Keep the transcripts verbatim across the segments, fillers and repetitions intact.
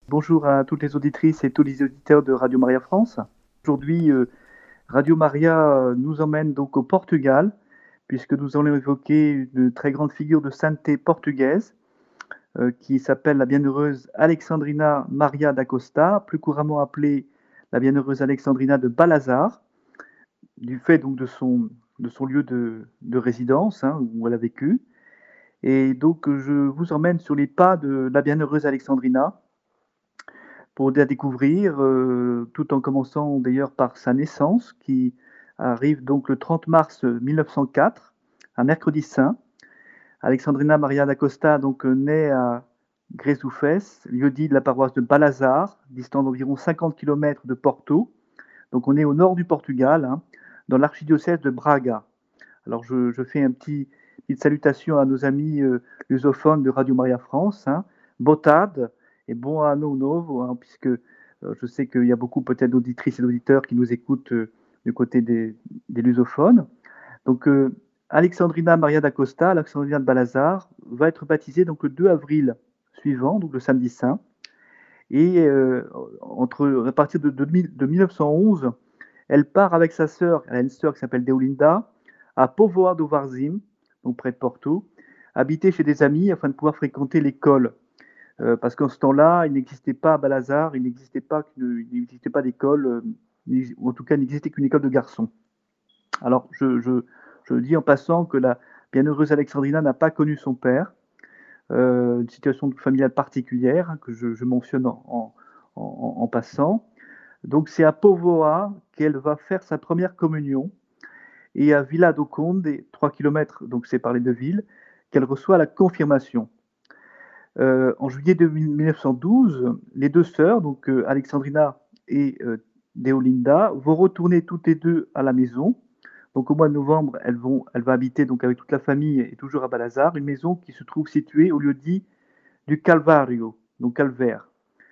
Bonjour à toutes les auditrices et tous les auditeurs de Radio Maria France. Aujourd'hui, euh, Radio Maria euh, nous emmène donc au Portugal, puisque nous allons évoquer une très grande figure de sainteté portugaise euh, qui s'appelle la bienheureuse Alexandrina Maria da Costa, plus couramment appelée la bienheureuse Alexandrina de Balazar, du fait donc de son, de son lieu de, de résidence hein, où elle a vécu. Et donc, je vous emmène sur les pas de la bienheureuse Alexandrina pour la découvrir, euh, tout en commençant d'ailleurs par sa naissance, qui arrive donc le trente mars mille neuf cent quatre, un mercredi saint. Alexandrina Maria da Costa donc naît à Gresoufès, lieu-dit de la paroisse de Balazar, distant d'environ cinquante kilomètres de Porto. Donc on est au nord du Portugal, hein, dans l'archidiocèse de Braga. Alors je, je fais un petit, petite salutation à nos amis euh, lusophones de Radio Maria France. Hein. Botade et bon anno novo, hein, puisque euh, je sais qu'il y a beaucoup peut-être d'auditrices et d'auditeurs qui nous écoutent euh, du côté des, des lusophones. Donc euh, Alexandrina Maria da Costa, Alexandrina de Balazar, va être baptisée donc le deux avril suivant, donc le samedi saint. Et euh, entre, à partir de, de, de mille neuf cent onze, elle part avec sa sœur, elle a une sœur qui s'appelle Deolinda, à Póvoa do Varzim, donc près de Porto, habiter chez des amis afin de pouvoir fréquenter l'école. Euh, parce qu'en ce temps-là, il n'existait pas à Balazar, il n'existait pas, il n'existait pas d'école, euh, en tout cas, il n'existait qu'une école de garçons. Alors, je, je, je dis en passant que la bienheureuse Alexandrina n'a pas connu son père, euh, une situation familiale particulière hein, que je, je mentionne en, en, en, en passant. Donc, c'est à Póvoa qu'elle va faire sa première communion et à Vila do Conde, trois kilomètres donc séparent les deux villes, qu'elle reçoit la confirmation. Euh, en juillet de mille neuf cent douze, les deux sœurs, donc euh, Alexandrina et euh, Deolinda, vont retourner toutes les deux à la maison. Donc au mois de novembre, elles vont, elle va habiter donc avec toute la famille et toujours à Balazar, une maison qui se trouve située au lieu dit du Calvario, donc calvaire.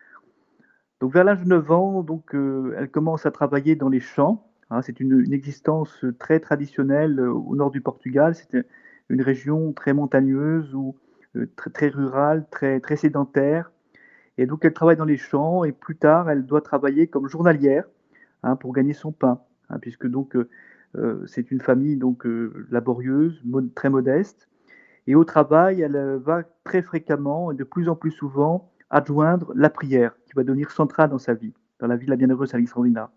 Donc vers l'âge de neuf ans, donc, euh, elle commence à travailler dans les champs. Hein, c'est une, une, existence très traditionnelle euh, au nord du Portugal. C'est une région très montagneuse ou euh, très, très rurale, très, très sédentaire. Et donc elle travaille dans les champs et plus tard, elle doit travailler comme journalière hein, pour gagner son pain, hein, puisque donc euh, euh, c'est une famille donc euh, laborieuse, mod très modeste. Et au travail, elle euh, va très fréquemment et de plus en plus souvent adjoindre la prière, qui va devenir centrale dans sa vie, dans la vie de la bienheureuse Alexandrina.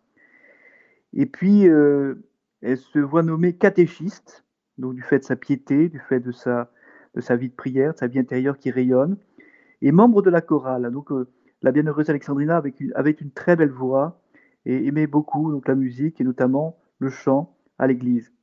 Et puis, euh, elle se voit nommée catéchiste, donc du fait de sa piété, du fait de sa, de sa vie de prière, de sa vie intérieure qui rayonne, et membre de la chorale. Donc, euh, la bienheureuse Alexandrina avait une, avait une très belle voix et aimait beaucoup donc, la musique et notamment le chant à l'église.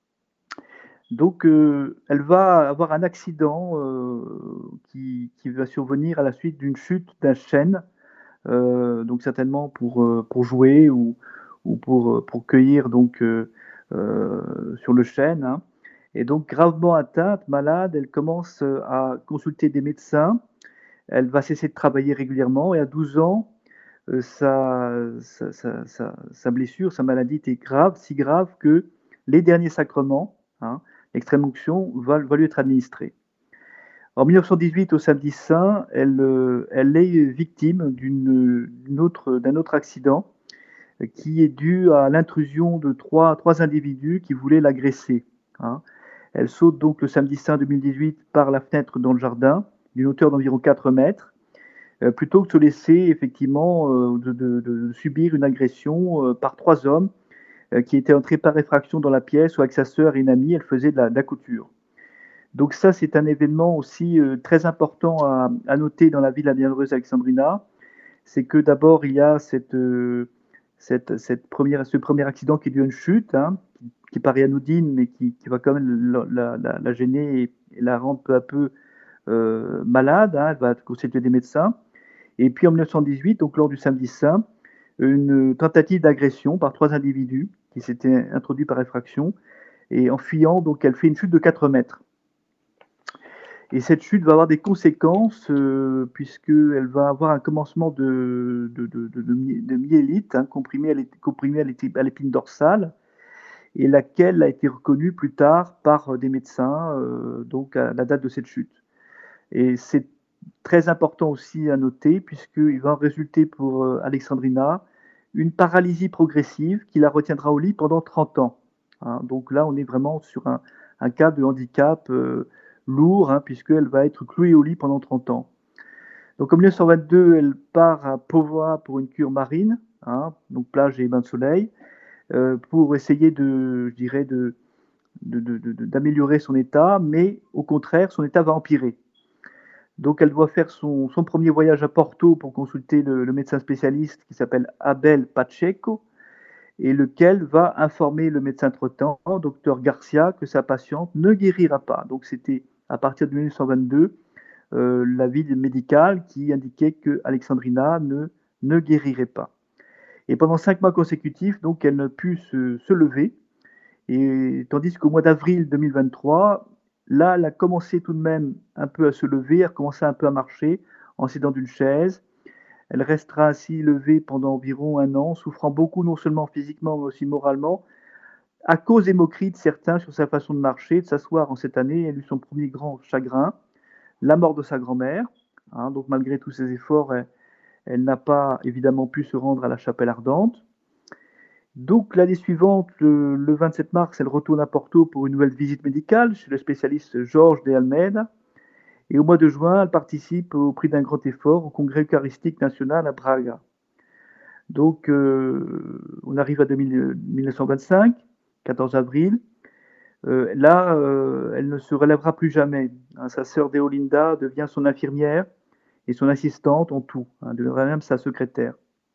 Donc, euh, elle va avoir un accident euh, qui, qui, va survenir à la suite d'une chute d'un chêne, euh, donc certainement pour, euh, pour jouer ou, ou pour, pour cueillir donc, euh, euh, sur le chêne. Hein. Et donc, gravement atteinte, malade, elle commence à consulter des médecins. Elle va cesser de travailler régulièrement et à douze ans, euh, sa, sa, sa, sa, sa blessure, sa maladie était grave, si grave que les derniers sacrements, hein, l'extrême onction, va, va lui être administré. En mille neuf cent dix-huit, au samedi saint, elle, euh, elle est victime d'une, d'une autre, d'un autre accident qui est dû à l'intrusion de trois, trois individus qui voulaient l'agresser. Hein. Elle saute donc le samedi saint deux mille dix-huit par la fenêtre dans le jardin, d'une hauteur d'environ quatre mètres, euh, plutôt que de se laisser effectivement euh, de, de, de, subir une agression euh, par trois hommes euh, qui étaient entrés par effraction dans la pièce où avec sa sœur et une amie, elle faisait de la, de la couture. Donc ça, c'est un événement aussi euh, très important à, à, noter dans la vie de la bienheureuse Alexandrina. C'est que d'abord, il y a cette, euh, cette, cette première, ce premier accident qui est dû à une chute, hein, qui, qui paraît anodine, mais qui, qui va quand même la, la, la gêner et, et, la rendre peu à peu euh, malade. Hein, elle va constituer des médecins. Et puis en mille neuf cent dix-huit, donc lors du samedi saint, une tentative d'agression par trois individus qui s'étaient introduits par effraction. Et en fuyant, donc elle fait une chute de quatre mètres. Et cette chute va avoir des conséquences euh, puisqu'elle va avoir un commencement de, de, de, de, de myélite hein, comprimé à l'épine dorsale et laquelle a été reconnue plus tard par des médecins euh, donc à la date de cette chute. Et c'est très important aussi à noter, puisqu'il va en résulter pour euh, Alexandrina une paralysie progressive qui la retiendra au lit pendant trente ans. Hein. Donc là, on est vraiment sur un, un cas de handicap euh, lourd, hein, puisqu'elle va être clouée au lit pendant trente ans. Donc en mille neuf cent vingt-deux, elle part à Póvoa pour une cure marine, hein, donc plage et bain de soleil, euh, pour essayer de, je dirais, de, de, de, de, d'améliorer son état, mais au contraire, son état va empirer. Donc elle doit faire son, son premier voyage à Porto pour consulter le, le médecin spécialiste qui s'appelle Abel Pacheco, et lequel va informer le médecin traitant, docteur Garcia, que sa patiente ne guérira pas. Donc c'était à partir de mille neuf cent vingt-deux euh, l'avis médical qui indiquait que Alexandrina ne, ne guérirait pas. Et pendant cinq mois consécutifs, donc, elle ne put se, se lever. Et tandis qu'au mois d'avril deux mille vingt-trois, là, elle a commencé tout de même un peu à se lever, elle a commencé un peu à marcher en s'aidant d'une chaise. Elle restera ainsi levée pendant environ un an, souffrant beaucoup non seulement physiquement mais aussi moralement, à cause des moqueries de certains sur sa façon de marcher, de s'asseoir en cette année. Elle eut son premier grand chagrin, la mort de sa grand-mère. Hein, donc malgré tous ses efforts, elle, elle n'a pas évidemment pu se rendre à la chapelle ardente. Donc l'année suivante, le, le vingt-sept mars, elle retourne à Porto pour une nouvelle visite médicale chez le spécialiste Georges de Almeida. Et au mois de juin, elle participe au prix d'un grand effort au Congrès eucharistique national à Braga. Donc euh, on arrive à mille neuf cent vingt-cinq, quatorze avril. Euh, là, euh, elle ne se relèvera plus jamais. Hein, sa sœur Deolinda devient son infirmière et son assistante en tout, hein, deviendra même sa secrétaire.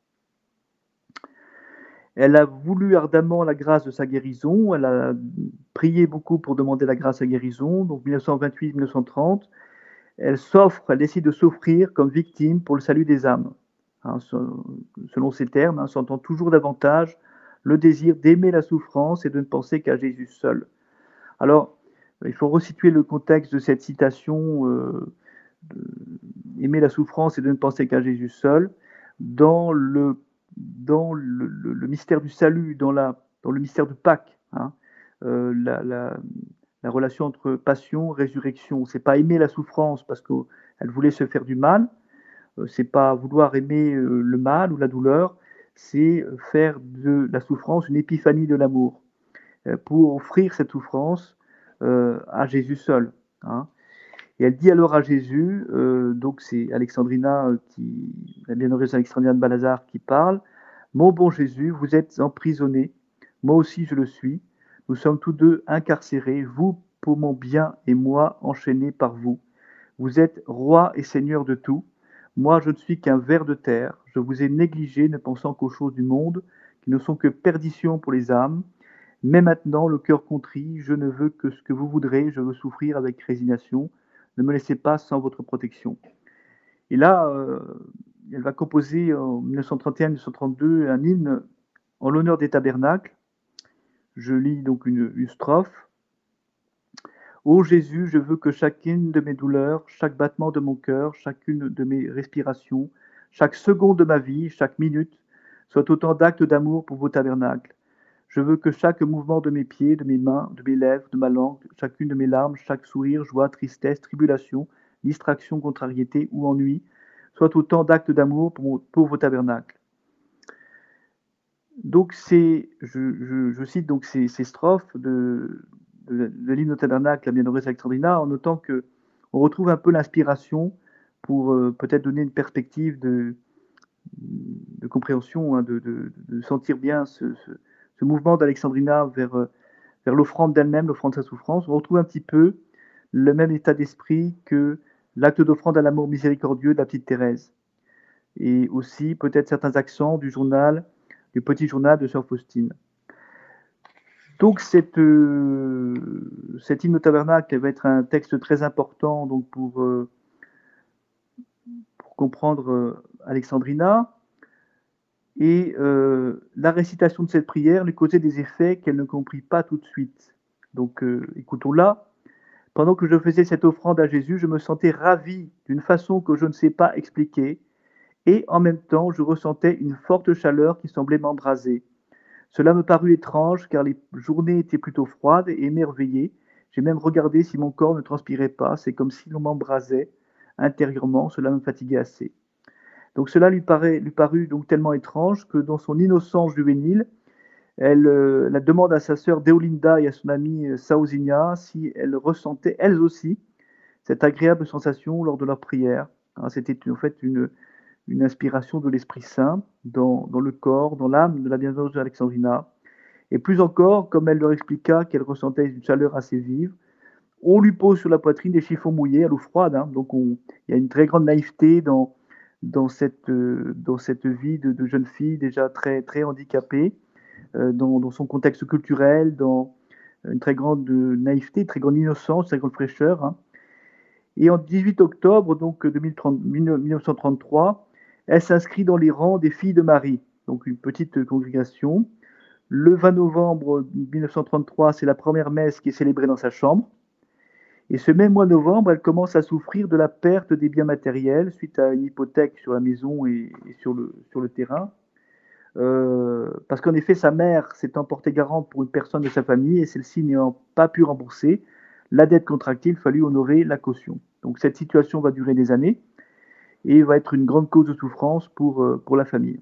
Elle a voulu ardemment la grâce de sa guérison, elle a prié beaucoup pour demander la grâce à guérison, donc mille neuf cent vingt-huit mille neuf cent trente, elle s'offre, elle décide de s'offrir comme victime pour le salut des âmes. Hein, selon ces termes, hein, sentant toujours davantage le désir d'aimer la souffrance et de ne penser qu'à Jésus seul. Alors, il faut resituer le contexte de cette citation euh, de, aimer la souffrance et de ne penser qu'à Jésus seul dans le dans le, le, le, mystère du salut, dans, la, dans le mystère de Pâques, hein, euh, la, la, la, relation entre passion, résurrection. C'est pas aimer la souffrance parce qu'elle voulait se faire du mal, euh, c'est pas vouloir aimer euh, le mal ou la douleur, c'est faire de la souffrance une épiphanie de l'amour, euh, pour offrir cette souffrance euh, à Jésus seul. Hein. Et elle dit alors à Jésus, euh, donc c'est Alexandrina, qui, la bienheureuse Alexandrina de Balazar qui parle, mon bon Jésus, vous êtes emprisonné, moi aussi je le suis, nous sommes tous deux incarcérés, vous pour mon bien et moi enchaînés par vous. Vous êtes roi et seigneur de tout, moi je ne suis qu'un ver de terre, je vous ai négligé ne pensant qu'aux choses du monde, qui ne sont que perdition pour les âmes, mais maintenant le cœur contrit, je ne veux que ce que vous voudrez, je veux souffrir avec résignation, ne me laissez pas sans votre protection. Et là, euh, elle va composer en mille neuf cent trente et un mille neuf cent trente-deux un hymne en l'honneur des tabernacles. Je lis donc une, une strophe. Ô Jésus, je veux que chacune de mes douleurs, chaque battement de mon cœur, chacune de mes respirations, chaque seconde de ma vie, chaque minute, soit autant d'actes d'amour pour vos tabernacles. Je veux que chaque mouvement de mes pieds, de mes mains, de mes lèvres, de ma langue, chacune de mes larmes, chaque sourire, joie, tristesse, tribulation, distraction, contrariété ou ennui, soit autant d'actes d'amour pour, mon, pour vos tabernacles. Donc c'est, je, je, je cite donc ces, ces strophes de, de, de l'hymne au tabernacle, la bienheureuse Alexandrina, en notant que on retrouve un peu l'inspiration pour euh, peut-être donner une perspective de, de compréhension, hein, de, de, de, sentir bien ce, ce, ce mouvement d'Alexandrina vers, vers l'offrande d'elle-même, l'offrande de sa souffrance. On retrouve un petit peu le même état d'esprit que l'acte d'offrande à l'amour miséricordieux de la petite Thérèse. Et aussi peut-être certains accents du journal, du petit journal de Sœur Faustine. Donc cette, euh, cet hymne au tabernacle va être un texte très important donc pour, euh, pour comprendre euh, Alexandrina. Et euh, la récitation de cette prière lui causait des effets qu'elle ne comprit pas tout de suite. Donc euh, écoutons-la. Pendant que je faisais cette offrande à Jésus, je me sentais ravi d'une façon que je ne sais pas expliquer, et en même temps, je ressentais une forte chaleur qui semblait m'embraser. Cela me parut étrange, car les journées étaient plutôt froides et émerveillées. J'ai même regardé si mon corps ne transpirait pas, c'est comme si l'on m'embrasait. intérieurement, cela me fatiguait assez. Donc cela lui, paraît, lui parut donc tellement étrange que dans son innocence juvénile, elle, euh, la demande à sa sœur Deolinda et à son amie euh, Saozinia si elles ressentaient elles aussi cette agréable sensation lors de leur prière. Hein, c'était en fait une, une inspiration de l'Esprit Saint dans, dans le corps, dans l'âme de la bienheureuse Alexandrina. Et plus encore, comme elle leur expliqua qu'elle ressentait une chaleur assez vive, on lui pose sur la poitrine des chiffons mouillés à l'eau froide. Hein. Donc on, il y a une très grande naïveté dans, dans, cette, euh, dans cette vie de, de jeune fille déjà très, très handicapée, euh, dans, dans son contexte culturel, dans une très grande naïveté, une très grande innocence, une très grande fraîcheur. Hein. Et en dix-huit octobre donc, deux mille trente, mille neuf cent trente-trois, elle s'inscrit dans les rangs des Filles de Marie, donc une petite congrégation. Le vingt novembre mille neuf cent trente-trois, c'est la première messe qui est célébrée dans sa chambre. Et ce même mois de novembre, elle commence à souffrir de la perte des biens matériels suite à une hypothèque sur la maison et, et sur, le, sur le terrain. Euh, parce qu'en effet, sa mère s'est emportée garante pour une personne de sa famille et celle-ci n'ayant pas pu rembourser la dette contractée, il fallut honorer la caution. Donc cette situation va durer des années et va être une grande cause de souffrance pour, euh, pour la famille.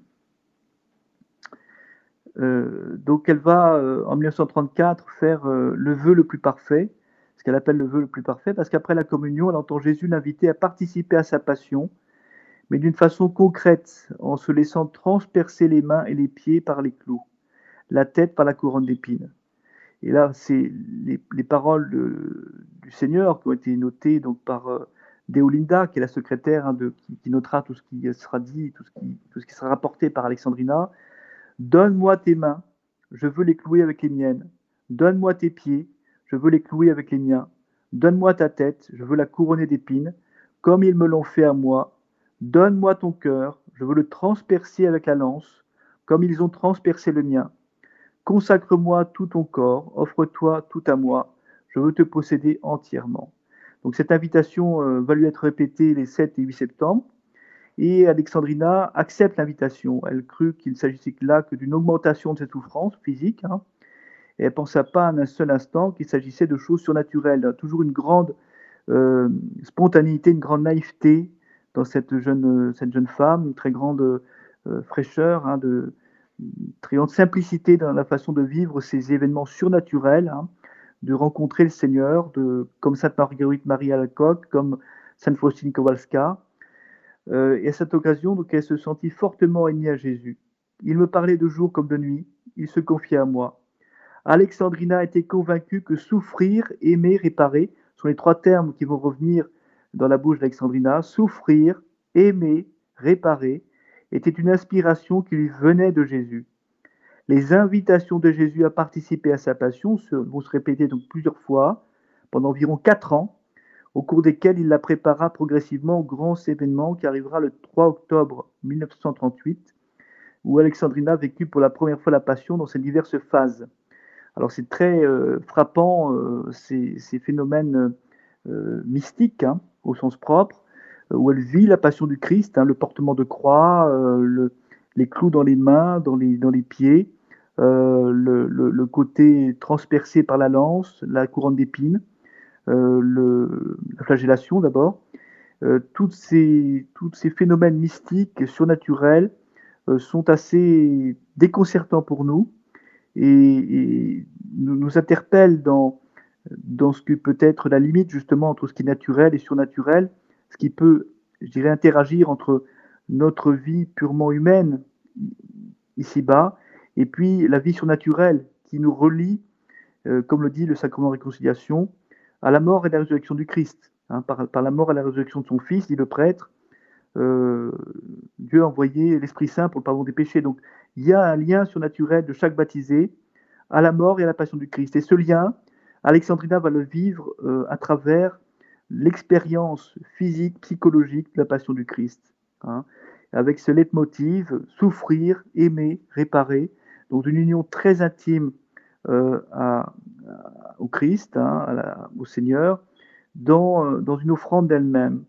Euh, donc elle va euh, en mille neuf cent trente-quatre faire euh, le vœu le plus parfait, ce qu'elle appelle le vœu le plus parfait, parce qu'après la communion, elle entend Jésus l'inviter à participer à sa passion, mais d'une façon concrète, en se laissant transpercer les mains et les pieds par les clous, la tête par la couronne d'épines. Et là, c'est les, les paroles de, du Seigneur qui ont été notées donc par euh, Deolinda, qui est la secrétaire hein, de, qui, qui notera tout ce qui sera dit, tout ce qui, tout ce qui sera rapporté par Alexandrina. Donne-moi tes mains, je veux les clouer avec les miennes. Donne-moi tes pieds, je veux les clouer avec les miens. Donne-moi ta tête, je veux la couronner d'épines, comme ils me l'ont fait à moi. Donne-moi ton cœur, je veux le transpercer avec la lance, comme ils ont transpercé le mien. Consacre-moi tout ton corps, offre-toi tout à moi, je veux te posséder entièrement. Donc cette invitation euh, va lui être répétée les sept et huit septembre. Et Alexandrina accepte l'invitation. Elle crut qu'il s'agissait là que d'une augmentation de ses souffrances physiques. Hein, et elle ne pensa pas un seul instant qu'il s'agissait de choses surnaturelles. Toujours une grande euh, spontanéité, une grande naïveté dans cette jeune, cette jeune femme, une très grande euh, fraîcheur, hein, de, une très grande simplicité dans la façon de vivre ces événements surnaturels, hein, de rencontrer le Seigneur, de, comme Sainte Marguerite Marie Alacoque, comme Sainte Faustine Kowalska. Euh, et à cette occasion, donc, elle se sentit fortement unie à Jésus. Il me parlait de jour comme de nuit, il se confiait à moi. Alexandrina était convaincue que souffrir, aimer, réparer sont les trois termes qui vont revenir dans la bouche d'Alexandrina. Souffrir, aimer, réparer était une inspiration qui lui venait de Jésus. Les invitations de Jésus à participer à sa passion vont se répéter donc plusieurs fois pendant environ quatre ans, au cours desquels il la prépara progressivement au grand événement qui arrivera le trois octobre mille neuf cent trente-huit, où Alexandrina vécut pour la première fois la Passion dans ses diverses phases. Alors c'est très euh, frappant, euh, ces, ces, phénomènes euh, mystiques, hein, au sens propre, où elle vit la Passion du Christ, hein, le portement de croix, euh, le, les clous dans les mains, dans les, dans les pieds, euh, le, le, le côté transpercé par la lance, la couronne d'épines, euh, le, la flagellation d'abord, euh, toutes ces, tous ces phénomènes mystiques, surnaturels, euh, sont assez déconcertants pour nous et, et nous, nous interpellent dans, dans ce que peut être la limite justement entre ce qui est naturel et surnaturel, ce qui peut, je dirais, interagir entre notre vie purement humaine, ici-bas, et puis la vie surnaturelle qui nous relie, euh, comme le dit le sacrement de réconciliation, à la mort et à la résurrection du Christ. Hein, par, par, la mort et la résurrection de son Fils, dit le prêtre, euh, Dieu a envoyé l'Esprit Saint pour le pardon des péchés. Donc il y a un lien surnaturel de chaque baptisé à la mort et à la passion du Christ. Et ce lien, Alexandrina va le vivre euh, à travers l'expérience physique, psychologique de la passion du Christ. Hein, avec ce leitmotiv, souffrir, aimer, réparer, dans une union très intime euh, à, à, au Christ, hein, à la, au Seigneur, dans, euh, dans une offrande d'elle-même.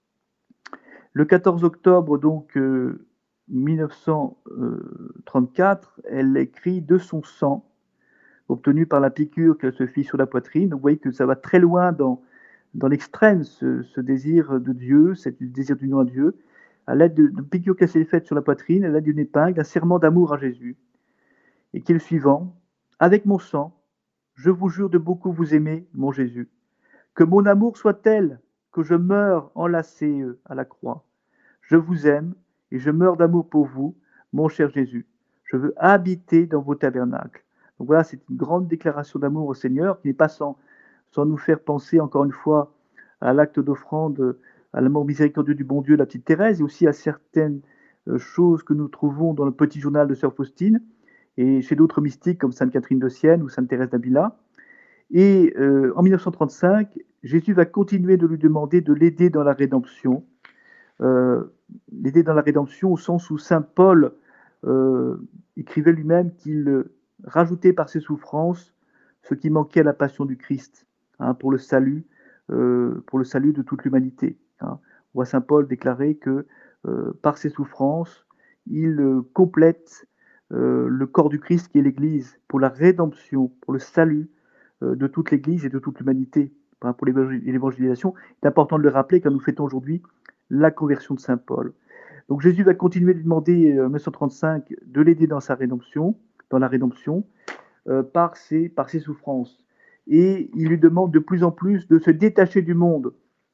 Le quatorze octobre donc euh, mille neuf cent trente-quatre, elle écrit de son sang obtenu par la piqûre qu'elle se fit sur la poitrine. Donc, vous voyez que ça va très loin dans, dans l'extrême ce, ce désir de Dieu, ce désir d'union à Dieu, à l'aide de, de piqûres qu'elle s'est faite sur la poitrine, à l'aide d'une épingle, un serment d'amour à Jésus, et qui est le suivant: avec mon sang, je vous jure de beaucoup vous aimer, mon Jésus, que mon amour soit tel que je meure enlacé à la croix. Je vous aime et je meurs d'amour pour vous, mon cher Jésus. Je veux habiter dans vos tabernacles. Donc voilà, c'est une grande déclaration d'amour au Seigneur qui n'est pas sans, sans nous faire penser encore une fois à l'acte d'offrande, à l'amour miséricordieux du bon Dieu, la petite Thérèse, et aussi à certaines choses que nous trouvons dans le petit journal de Sœur Faustine et chez d'autres mystiques comme Sainte Catherine de Sienne ou Sainte Thérèse d'Avila. Et euh, en mille neuf cent trente-cinq, Jésus va continuer de lui demander de l'aider dans la rédemption. Euh, l'aider dans la rédemption au sens où saint Paul euh, écrivait lui-même qu'il rajoutait par ses souffrances ce qui manquait à la passion du Christ, hein, pour le salut, euh, pour le salut de toute l'humanité. Hein. On voit saint Paul déclarer que euh, par ses souffrances, il euh, complète euh, le corps du Christ qui est l'Église, pour la rédemption, pour le salut euh, de toute l'Église et de toute l'humanité. Hein, pour l'évangélisation, c'est important de le rappeler quand nous fêtons aujourd'hui la conversion de saint Paul. Donc Jésus va continuer de lui demander en mille neuf cent trente-cinq de l'aider dans sa rédemption, dans la rédemption, euh, par, ses, par ses souffrances. Et il lui demande de plus en plus de se détacher du monde.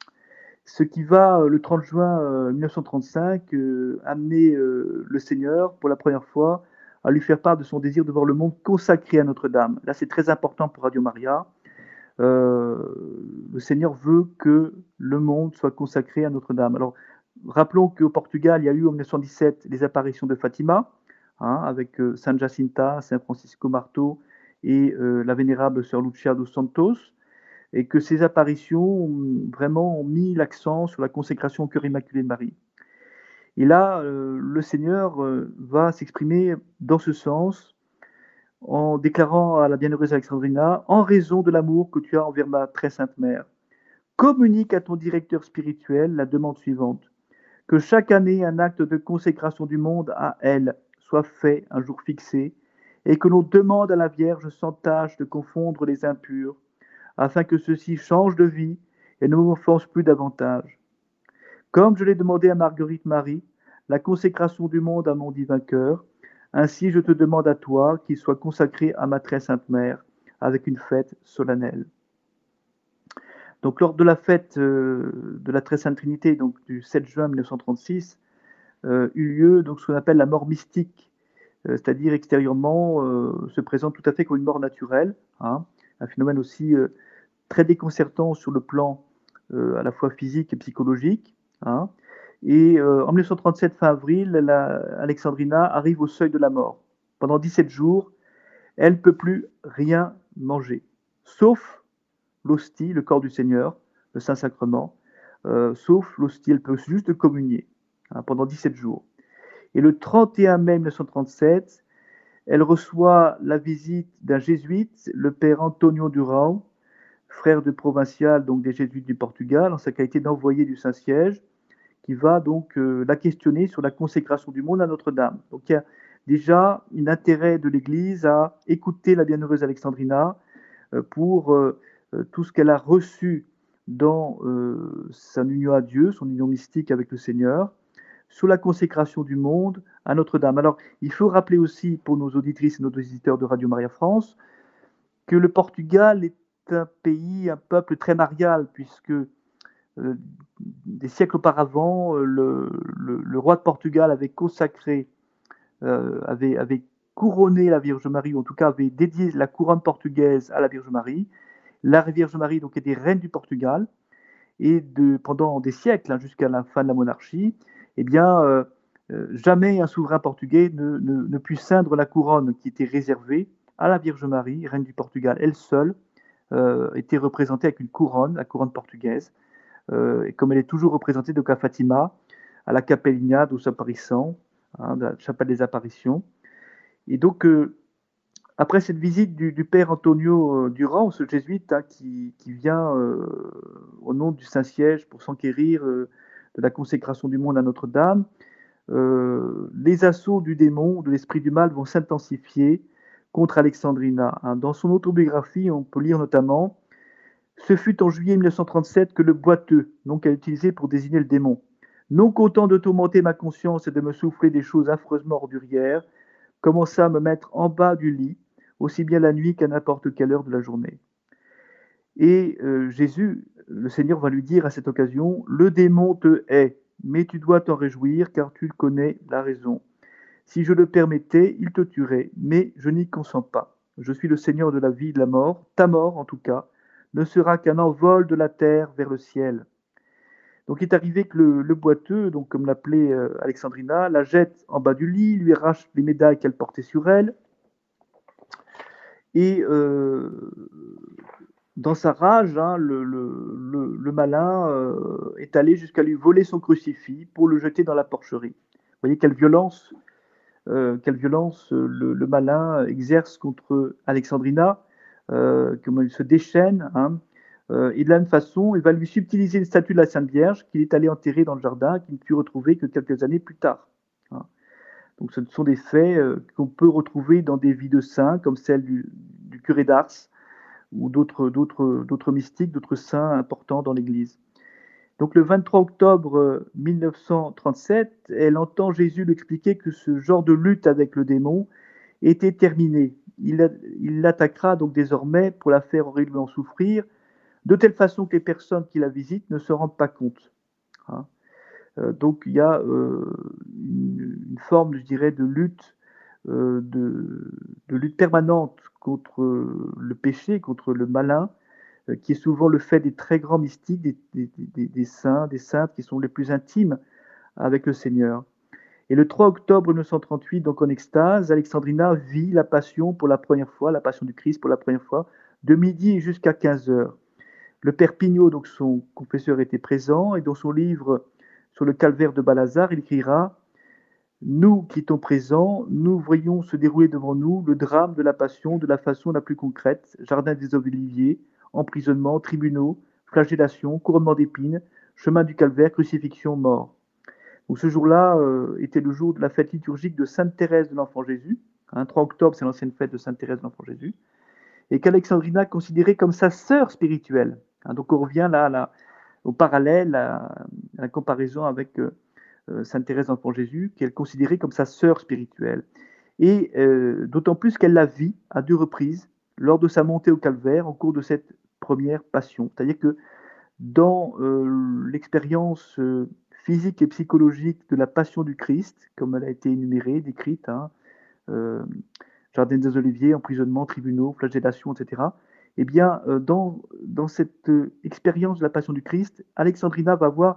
Ce qui va, le trente juin euh, mille neuf cent trente-cinq, euh, amener euh, le Seigneur, pour la première fois, à lui faire part de son désir de voir le monde consacré à Notre-Dame. Là, c'est très important pour Radio Maria. Euh, le Seigneur veut que le monde soit consacré à Notre-Dame. Alors, rappelons qu'au Portugal, il y a eu en mille neuf cent dix-sept les apparitions de Fatima, hein, avec euh, Saint Jacinta, Saint Francisco Marto et euh, la vénérable Sœur Lucia dos Santos, et que ces apparitions ont vraiment ont mis l'accent sur la consécration au cœur immaculé de Marie. Et là, euh, le Seigneur euh, va s'exprimer dans ce sens, en déclarant à la bienheureuse Alexandrina: en raison de l'amour que tu as envers ma très sainte mère, communique à ton directeur spirituel la demande suivante: que chaque année un acte de consécration du monde à elle soit fait un jour fixé, et que l'on demande à la Vierge sans tâche de confondre les impurs, afin que ceux-ci changent de vie et ne m'offensent plus davantage. Comme je l'ai demandé à Marguerite Marie, la consécration du monde à mon divin cœur, ainsi je te demande à toi qu'il soit consacré à ma très sainte mère, avec une fête solennelle. Donc lors de la fête euh, de la très sainte Trinité, donc du sept juin mille neuf cent trente-six, euh, eut lieu donc ce qu'on appelle la mort mystique, euh, c'est-à-dire extérieurement euh, se présente tout à fait comme une mort naturelle, hein, un phénomène aussi euh, très déconcertant sur le plan euh, à la fois physique et psychologique. Hein. Et euh, en mille neuf cent trente-sept, fin avril, la, Alexandrina arrive au seuil de la mort. Pendant dix-sept jours, elle ne peut plus rien manger, sauf l'hostie, le corps du Seigneur, le Saint-Sacrement, euh, sauf l'hostie, elle peut juste communier, hein, pendant dix-sept jours. Et le trente et un mai mille neuf cent trente-sept, elle reçoit la visite d'un jésuite, le père Antonio Durão, frère de provincial donc des jésuites du Portugal, en sa qualité d'envoyé du Saint-Siège, qui va donc euh, la questionner sur la consécration du monde à Notre-Dame. Donc il y a déjà un intérêt de l'Église à écouter la bienheureuse Alexandrina euh, pour euh, tout ce qu'elle a reçu dans euh, sa union à Dieu, son union mystique avec le Seigneur, sur la consécration du monde à Notre-Dame. Alors, il faut rappeler aussi pour nos auditrices et nos auditeurs de Radio Maria France que le Portugal est un pays, un peuple très marial, puisque euh, des siècles auparavant, le, le, le, roi de Portugal avait consacré, euh, avait, avait couronné la Vierge Marie, ou en tout cas avait dédié la couronne portugaise à la Vierge Marie. La Vierge Marie donc était reine du Portugal, et de, pendant des siècles, hein, jusqu'à la fin de la monarchie, eh bien, euh, euh, jamais un souverain portugais ne, ne, ne put ceindre la couronne qui était réservée à la Vierge Marie, reine du Portugal. Elle seule euh, était représentée avec une couronne, la couronne portugaise, euh, et comme elle est toujours représentée donc à Fatima, à la Capellinha dos Aparição, hein, de la chapelle des apparitions. Et donc, euh, après cette visite du, du père Antonio Durão, ce jésuite, hein, qui, qui, vient euh, au nom du Saint-Siège pour s'enquérir euh, de la consécration du monde à Notre-Dame, euh, les assauts du démon, de l'esprit du mal, vont s'intensifier contre Alexandrina. Hein. Dans son autobiographie, on peut lire notamment Ce fut en juillet mille neuf cent trente-sept que le boiteux, nom qu'elle utilisait pour désigner le démon, non content de tourmenter ma conscience et de me souffler des choses affreusement ordurières, commença à me mettre en bas du lit, aussi bien la nuit qu'à n'importe quelle heure de la journée. Et euh, Jésus, le Seigneur va lui dire à cette occasion, le démon te hait, mais tu dois t'en réjouir car tu le connais la raison. Si je le permettais, il te tuerait, mais je n'y consens pas. Je suis le Seigneur de la vie et de la mort. Ta mort, en tout cas, ne sera qu'un envol de la terre vers le ciel. Donc il est arrivé que le, le boiteux, donc comme l'appelait euh, Alexandrina, la jette en bas du lit, lui arrache les médailles qu'elle portait sur elle, et euh, dans sa rage, hein, le, le, le, le, malin euh, est allé jusqu'à lui voler son crucifix pour le jeter dans la porcherie. Vous voyez quelle violence Euh, quelle violence euh, le, le, malin exerce contre Alexandrina, euh, comment il se déchaîne, hein, euh, et de la même façon, il va lui subtiliser une statue de la Sainte Vierge qu'il est allé enterrer dans le jardin, qu'il ne put retrouver que quelques années plus tard. Hein. Donc ce sont des faits euh, qu'on peut retrouver dans des vies de saints, comme celle du, du curé d'Ars, ou d'autres, d'autres, d'autres mystiques, d'autres saints importants dans l'Église. Donc le vingt-trois octobre mille neuf cent trente-sept, elle entend Jésus lui expliquer que ce genre de lutte avec le démon était terminé. Il, il l'attaquera donc désormais pour la faire horriblement souffrir, de telle façon que les personnes qui la visitent ne se rendent pas compte. Hein. Euh, donc il y a euh, une, une, forme, je dirais, de lutte, euh, de, de lutte permanente contre le péché, contre le malin, qui est souvent le fait des très grands mystiques, des, des, des, des saints, des saintes qui sont les plus intimes avec le Seigneur. Et le trois octobre mille neuf cent trente-huit, donc en extase, Alexandrina vit la Passion pour la première fois, la Passion du Christ pour la première fois, de midi jusqu'à quinze heures. Le père Pignot, donc son confesseur, était présent, et dans son livre sur le calvaire de Balazar, il écrira « Nous qui étions présents, nous voyons se dérouler devant nous le drame de la Passion de la façon la plus concrète, jardin des Oliviers, emprisonnement, tribunaux, flagellation, couronnement d'épines, chemin du calvaire, crucifixion, mort. » Donc ce jour-là euh, était le jour de la fête liturgique de Sainte Thérèse de l'Enfant Jésus. Hein, trois octobre, c'est l'ancienne fête de Sainte Thérèse de l'Enfant Jésus. Et qu'Alexandrina considérait comme sa sœur spirituelle. Hein, donc on revient là, là au parallèle, à, à la comparaison avec euh, Sainte Thérèse de l'Enfant Jésus, qu'elle considérait comme sa sœur spirituelle. Et euh, d'autant plus qu'elle la vit à deux reprises lors de sa montée au calvaire au cours de cette première passion. C'est-à-dire que dans euh, l'expérience euh, physique et psychologique de la passion du Christ, comme elle a été énumérée, décrite, hein, euh, jardin des Oliviers, emprisonnement, tribunaux, flagellation, et cetera. Eh bien, euh, dans, dans cette euh, expérience de la passion du Christ, Alexandrina va voir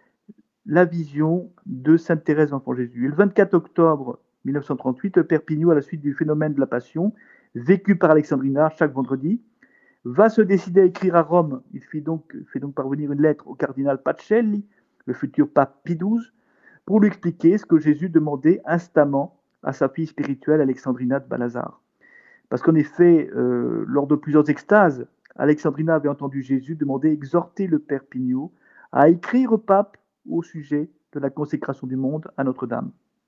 la vision de Sainte Thérèse d'Enfant Jésus. Et le vingt-quatre octobre mille neuf cent trente-huit, le père Pignot, à la suite du phénomène de la passion, vécu par Alexandrina chaque vendredi, va se décider à écrire à Rome. Il fait donc, fait donc parvenir une lettre au cardinal Pacelli, le futur pape Pie douze, pour lui expliquer ce que Jésus demandait instamment à sa fille spirituelle Alexandrina de Balazar. Parce qu'en effet, euh, lors de plusieurs extases, Alexandrina avait entendu Jésus demander, exhorter le père Pignot à écrire au pape au sujet de la consécration du monde à Notre-Dame.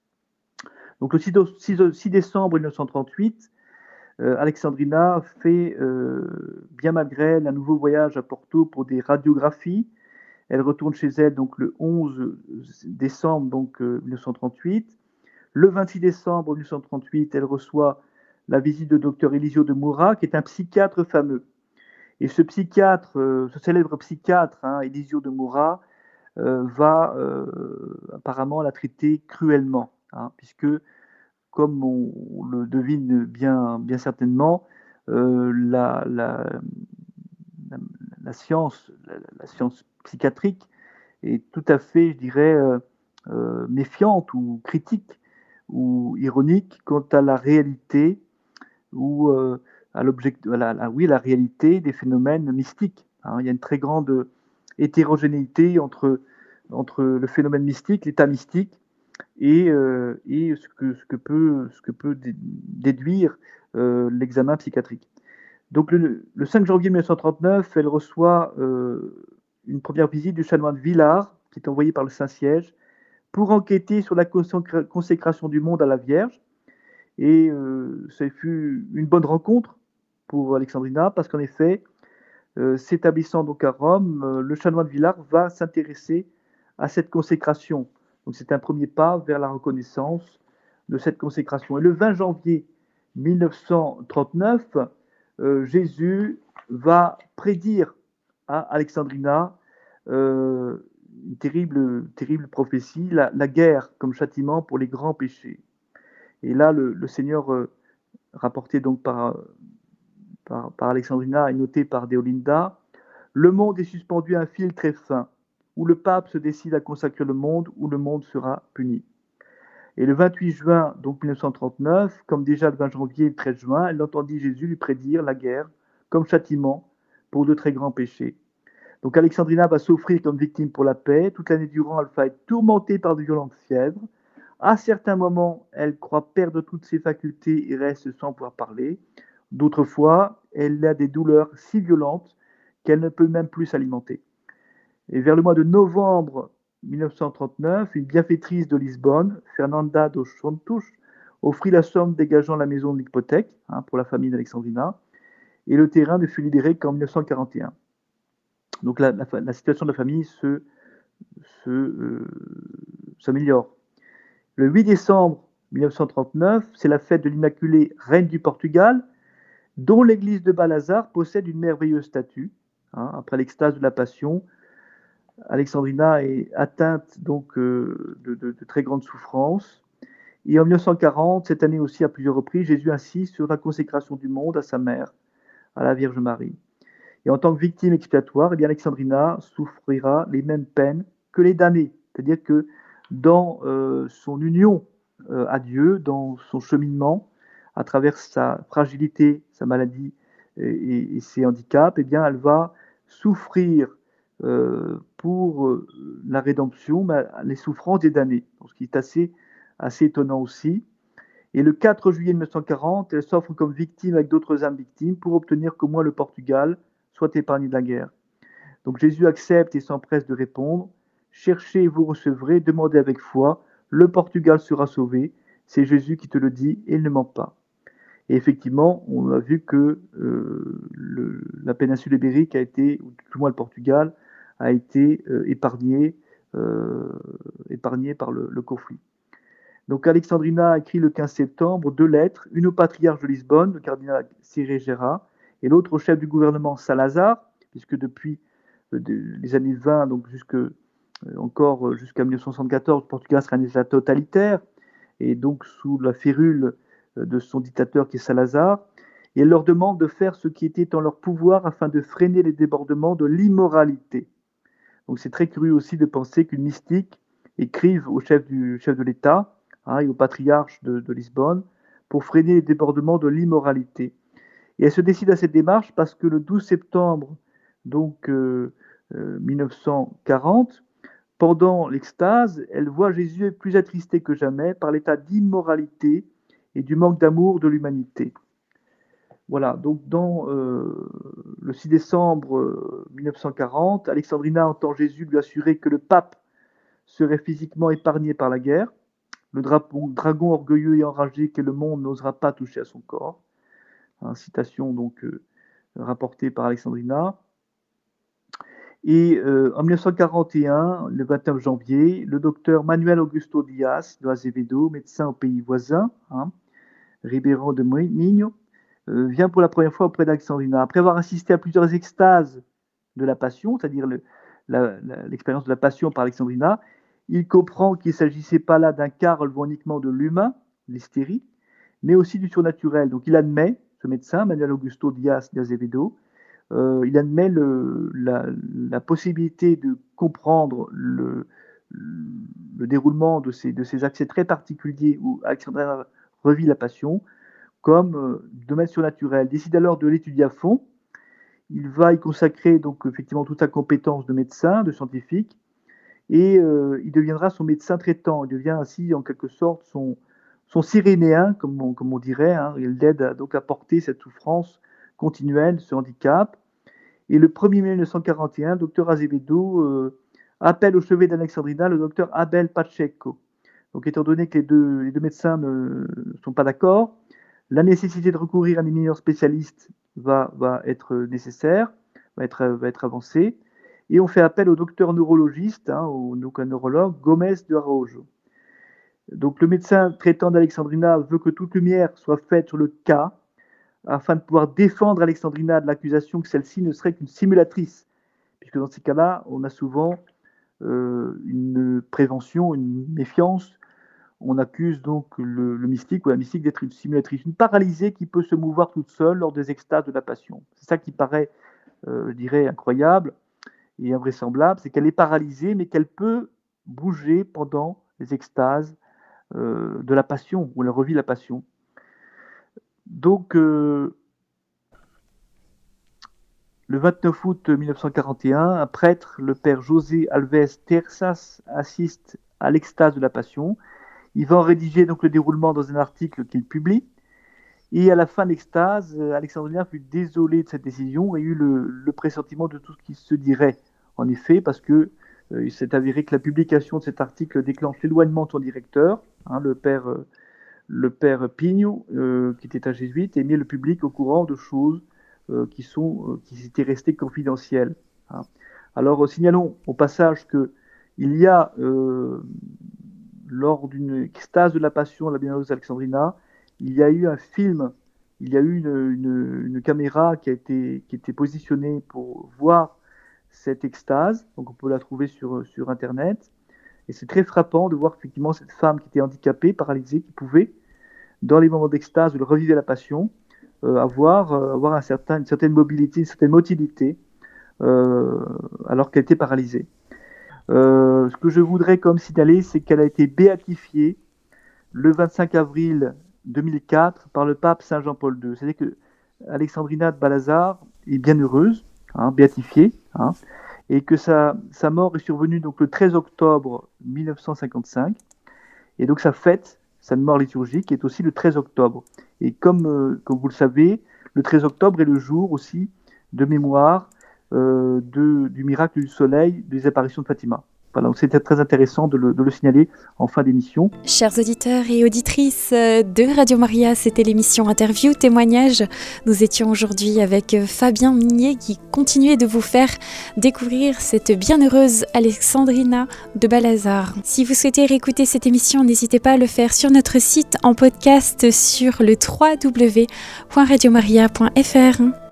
Donc le six décembre mille neuf cent trente-huit, euh, Alexandrina fait, euh, bien malgré elle, un nouveau voyage à Porto pour des radiographies. Elle retourne chez elle donc le onze décembre donc, euh, mille neuf cent trente-huit. Le vingt-six décembre mille neuf cent trente-huit, elle reçoit la visite de docteur Elisio de Moura, qui est un psychiatre fameux. Et ce psychiatre, euh, ce célèbre psychiatre, hein, Elisio de Moura, euh, va euh, apparemment la traiter cruellement, hein, puisque, comme on, on le devine bien, bien certainement, euh, la, la, la, la, science, la, la, science psychiatrique est tout à fait, je dirais, euh, euh, méfiante ou critique ou ironique quant à la réalité ou euh, à l'object, à la, oui, la réalité des phénomènes mystiques. Hein. Il y a une très grande hétérogénéité entre, entre le phénomène mystique, l'état mystique, et, euh, et ce, que, ce, que peut, ce que peut déduire euh, l'examen psychiatrique. Donc le, le cinq janvier mille neuf cent trente-neuf, elle reçoit euh, une première visite du chanoine Villard, qui est envoyé par le Saint-Siège, pour enquêter sur la consécration du monde à la Vierge. Et euh, ça fut une bonne rencontre pour Alexandrina, parce qu'en effet, euh, s'établissant donc à Rome, euh, le chanoine Villard va s'intéresser à cette consécration. Donc c'est un premier pas vers la reconnaissance de cette consécration. Et le vingt janvier mille neuf cent trente-neuf, euh, Jésus va prédire à Alexandrina euh, une terrible, terrible prophétie, la, la guerre comme châtiment pour les grands péchés. Et là, le, le Seigneur, euh, rapporté donc par, par, par Alexandrina et noté par Deolinda, le monde est suspendu à un fil très fin, où le pape se décide à consacrer le monde, où le monde sera puni. Et le vingt-huit juin donc mille neuf cent trente-neuf, comme déjà le vingt janvier et le treize juin, elle entendit Jésus lui prédire la guerre comme châtiment pour de très grands péchés. Donc Alexandrina va s'offrir comme victime pour la paix. Toute l'année durant, elle va être tourmentée par de violentes fièvres. À certains moments, elle croit perdre toutes ses facultés et reste sans pouvoir parler. D'autres fois, elle a des douleurs si violentes qu'elle ne peut même plus s'alimenter. Et vers le mois de novembre mille neuf cent trente-neuf, une bienfaitrice de Lisbonne, Fernanda dos Santos, offrit la somme dégageant la maison de l'hypothèque hein, pour la famille d'Alexandrina, et le terrain ne fut libéré qu'en mille neuf cent quarante et un. Donc la, la, la situation de la famille se, se, euh, s'améliore. Le huit décembre mille neuf cent trente-neuf, c'est la fête de l'Immaculée Reine du Portugal, dont l'église de Balazar possède une merveilleuse statue. Hein, après l'extase de la Passion, Alexandrina est atteinte donc euh, de, de, de très grandes souffrances. Et en mille neuf cent quarante, cette année aussi à plusieurs reprises, Jésus insiste sur la consécration du monde à sa mère, à la Vierge Marie. Et en tant que victime expiatoire, eh bien Alexandrina souffrira les mêmes peines que les damnés. C'est-à-dire que dans euh, son union euh, à Dieu, dans son cheminement, à travers sa fragilité, sa maladie et, et, et ses handicaps, eh bien elle va souffrir euh, pour euh, la rédemption, mais les souffrances des damnés. Ce qui est assez, assez étonnant aussi. Et le quatre juillet mille neuf cent quarante, elle s'offre comme victime avec d'autres âmes victimes pour obtenir qu'au moins le Portugal soit épargné de la guerre. Donc Jésus accepte et s'empresse de répondre, cherchez et vous recevrez, demandez avec foi, le Portugal sera sauvé, c'est Jésus qui te le dit et il ne ment pas. Et effectivement, on a vu que euh, le, la péninsule ibérique a été, ou tout moins le Portugal, a été euh, épargné, euh, épargné par le, le conflit. Donc Alexandrina a écrit le quinze septembre deux lettres, une au patriarche de Lisbonne, le cardinal Cerejeira, et l'autre au chef du gouvernement Salazar, puisque depuis euh, les années vingt, donc jusque, euh, encore euh, jusqu'à mille neuf cent soixante-quatorze, le Portugal sera un État totalitaire, et donc sous la férule euh, de son dictateur qui est Salazar, et elle leur demande de faire ce qui était en leur pouvoir afin de freiner les débordements de l'immoralité. Donc c'est très curieux aussi de penser qu'une mystique écrive au chef, du, chef de l'État hein, et au patriarche de, de Lisbonne pour freiner les débordements de l'immoralité. Et elle se décide à cette démarche parce que le douze septembre donc, euh, euh, mille neuf cent quarante, pendant l'extase, elle voit Jésus plus attristé que jamais par l'état d'immoralité et du manque d'amour de l'humanité. Voilà, donc dans euh, le six décembre euh, mille neuf cent quarante, Alexandrina entend Jésus lui assurer que le pape serait physiquement épargné par la guerre. Le dragon, dragon orgueilleux et enragé que le monde n'osera pas toucher à son corps. Hein, citation donc euh, rapportée par Alexandrina. Et euh, en mille neuf cent quarante et un, le vingt-neuf janvier, le docteur Manuel Augusto Dias de Azevedo, médecin au pays voisin, hein, Ribeirão de Minho, euh, vient pour la première fois auprès d'Alexandrina. Après avoir assisté à plusieurs extases de la passion, c'est-à-dire le, la, la, l'expérience de la passion par Alexandrina, il comprend qu'il ne s'agissait pas là d'un cas relevant uniquement de l'humain, l'hystérie, mais aussi du surnaturel. Donc il admet, ce médecin, Manuel Augusto Dias de Azevedo, euh, il admet le, la, la, possibilité de comprendre le, le déroulement de ces, de ces accès très particuliers où Alexandrina revit la passion comme euh, domaine surnaturel. Décide alors de l'étudier à fond. Il va y consacrer donc effectivement toute sa compétence de médecin, de scientifique, et euh, il deviendra son médecin traitant. Il devient ainsi en quelque sorte son, son cyrénéen, comme on, comme on dirait. Hein. Il l'aide à, donc à porter cette souffrance continuelle, ce handicap. Et le premier mai mille neuf cent quarante et un, docteur Azevedo euh, appelle au chevet d'Alexandrina le docteur Abel Pacheco. Donc étant donné que les deux, les deux médecins ne sont pas d'accord, la nécessité de recourir à un éminent spécialiste va, va être nécessaire. va être, va être avancée. Et on fait appel au docteur neurologiste, hein, au, donc un neurologue, Gomez de Araujo. Donc le médecin traitant d'Alexandrina veut que toute lumière soit faite sur le cas, afin de pouvoir défendre Alexandrina de l'accusation que celle-ci ne serait qu'une simulatrice, puisque dans ces cas-là, on a souvent euh, une prévention, une méfiance. On accuse donc le, le mystique ou la mystique d'être une simulatrice, une paralysée qui peut se mouvoir toute seule lors des extases de la passion. C'est ça qui paraît, euh, je dirais, incroyable et invraisemblable, c'est qu'elle est paralysée, mais qu'elle peut bouger pendant les extases euh, de la passion, où elle revit la passion. Donc, euh, le vingt-neuf août mille neuf cent quarante et un, un prêtre, le père José Alves Tersas, assiste à l'extase de la passion. Il va en rédiger donc le déroulement dans un article qu'il publie. Et à la fin de l'extase, Alexandrina fut désolée de cette décision et eut le, le pressentiment de tout ce qui se dirait. En effet, parce que euh, il s'est avéré que la publication de cet article déclenche l'éloignement de son directeur, hein, le père, euh, le père Pigno, euh, qui était un jésuite, et mit le public au courant de choses euh, qui, sont, euh, qui étaient restées confidentielles. Hein. Alors, euh, signalons au passage qu'il y a, euh, lors d'une extase de la passion de la Bienheureuse Alexandrina, il y a eu un film, il y a eu une, une, une caméra qui a été, qui a été positionnée pour voir cette extase, donc on peut la trouver sur, sur Internet, et c'est très frappant de voir effectivement cette femme qui était handicapée, paralysée, qui pouvait, dans les moments d'extase où elle revivait la passion, euh, avoir, euh, avoir un certain, une certaine mobilité, une certaine motilité, euh, alors qu'elle était paralysée. Euh, ce que je voudrais comme signaler, c'est qu'elle a été béatifiée le vingt-cinq avril deux mille quatre par le pape Saint Jean-Paul deux. C'est-à-dire que Alexandrina de Balazar est bienheureuse, hein, béatifiée, hein, et que sa, sa mort est survenue donc le treize octobre mille neuf cent cinquante-cinq, et donc sa fête, sa mort liturgique, est aussi le treize octobre. Et comme, euh, comme vous le savez, le treize octobre est le jour aussi de mémoire euh, de, du miracle du soleil, des apparitions de Fatima. Voilà, donc c'était très intéressant de le, de le signaler en fin d'émission. Chers auditeurs et auditrices de Radio Maria, c'était l'émission Interview Témoignage. Nous étions aujourd'hui avec Fabien Mignet qui continuait de vous faire découvrir cette bienheureuse Alexandrina de Balazar. Si vous souhaitez réécouter cette émission, n'hésitez pas à le faire sur notre site en podcast sur le w w w point radio maria point f r.